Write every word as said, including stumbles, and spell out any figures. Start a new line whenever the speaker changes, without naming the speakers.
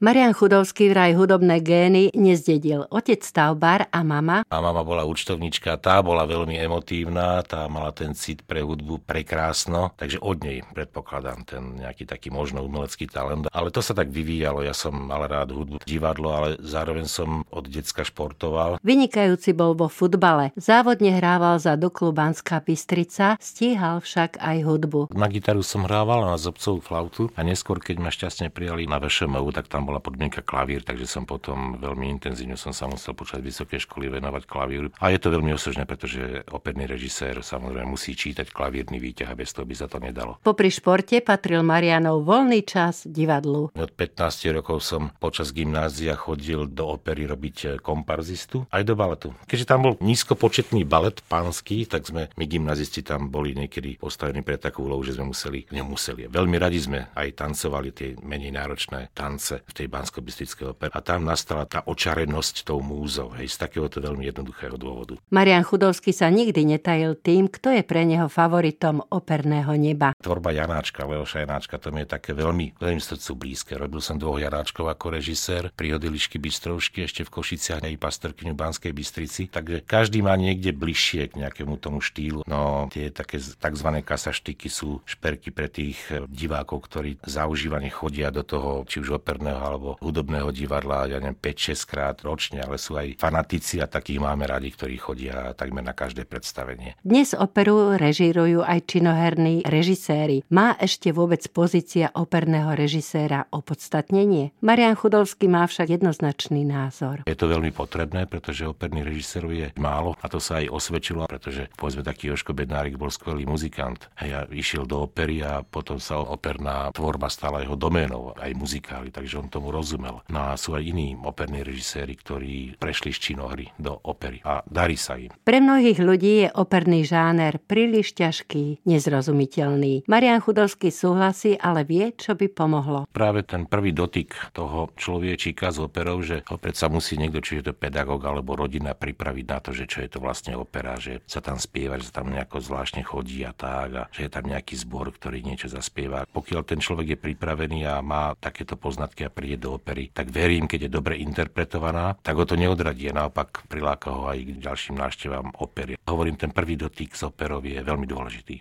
Marián Chudovský vraj hudobné gény nezdedil. Otec stavbár a mama?
A mama bola účtovníčka, tá bola veľmi emotívna, tá mala ten cit pre hudbu prekrásno, takže od nej predpokladám ten nejaký taký možno umelecký talent. Ale to sa tak vyvíjalo, ja som mal rád hudbu, divadlo, ale zároveň som od decka športoval.
Vynikajúci bol vo futbale. Závodne hrával za Duklu Banská Bystrica, stíhal však aj hudbu.
Na gitaru som hrával, na zobcovú flautu a neskôr, keď ma šťastne prijali na vé š em u, tak tam bola podmienka klavír, takže som potom veľmi intenzívne som sa musel počas vysokej školy venovať klavíru. A je to veľmi osožné, pretože operný režisér samozrejme musí čítať klavírny výťah a bez toho by sa to nedalo.
Popri športe patril Mariánov voľný čas divadlu.
Od pätnásť rokov som počas gymnázia chodil do opery robiť komparzistu aj do baletu. Keďže tam bol nízkopočetný balet pánsky, tak sme my gymnazisti tam boli niekedy postavení pre takú úlohu, že sme museli, nemuseli. Veľmi radi sme aj tancovali tie menej náročné tance v tej banskobystrickej opere. A tam nastala tá očarenosť tou múzou, hej, z takéhoto veľmi jednoduchého dôvodu.
Marián Chudovský sa nikdy netajil tým, kto je pre neho favoritom operného neba.
Tvorba Janáčka, Leoša Janáčka, to mi je také veľmi, veľmi srdcu blízke. Robil som dvoch Janáčkov ako režisér, pri Odilišky Bystrovšky, ešte v Košiciach aj pastorkyňu Banskej Bystrici, takže každý má niekde bližšie k nejakému tomu štýlu. No tie také takzvané kasaštiky sú šperky pre tých divákov, ktorí zaužívane chodia do toho, či už operného alebo hudobného divadla, ja neviem, päť šesť krát ročne, ale sú aj fanatici a takých máme radi, ktorí chodia takmer na každé predstavenie.
Dnes operu režírujú aj činoherní režiséri. Má ešte vôbec pozícia operného režiséra opodstatnenie? Marián Chudovský má však jednoznačný názor.
Je to veľmi potrebné, pretože operný režisérov je málo a to sa aj osvedčilo, pretože povedzme taký Jožko Bednárik bol skvelý muzikant. Ja išiel do opery a potom sa operná tvorba stala jeho doménou, aj muzikály, takže on tomu rozumel. No a sú aj iní operní režiséri, ktorí prešli z činohry do opery a darí sa im.
Pre mnohých ľudí je operný žáner príliš ťažký, nezrozumiteľný. Marián Chudovský súhlasí, ale vie, čo by pomohlo.
Práve ten prvý dotyk toho človečíka s operou, že opäť sa musí niekto, či je to pedagóg alebo rodina, pripraviť na to, že čo je to vlastne opera, že sa tam spieva, že sa tam nejako zvláštne chodí a tak, a že je tam nejaký zbor, ktorý niečo zaspieva. Pokiaľ ten človek je pripravený a má takéto poznatky a príde do opery, tak verím, keď je dobre interpretovaná, tak ho to neodradí a naopak priláka ho aj k ďalším návštevám opery. Hovorím, ten prvý dotyk s operou je veľmi dôležitý.